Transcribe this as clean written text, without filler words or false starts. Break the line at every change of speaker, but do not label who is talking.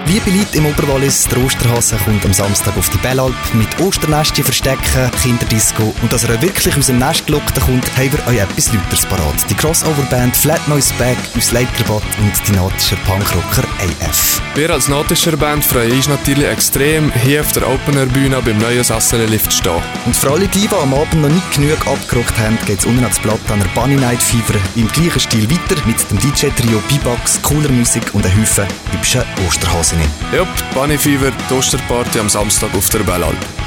Wie beliebt im Oberwallis, der Osterhase kommt am Samstag auf die Bellalp mit Osternestchen verstecken, Kinderdisco und dass er auch wirklich aus dem Nest gelockt kommt, haben wir euch etwas Lauteres parat. Die Crossover-Band Flat Noise Bag aus Leiterbad und die natischer Punkrocker AF.
Wir als natischer Band freuen uns natürlich extrem, hier auf der Open-Air-Bühne beim neuen Sassele-Lift zu stehen.
Und für alle die am Abend noch nicht genug abgerockt haben, geht es unten ans Blatt an der Bunny Night Fever im gleichen Stil weiter mit dem DJ-Trio B-Box, cooler Musik und einem Haufen hübschen Osterhasen.
Jupp, Bunny Fever, die Osterparty am Samstag auf der Bellalp.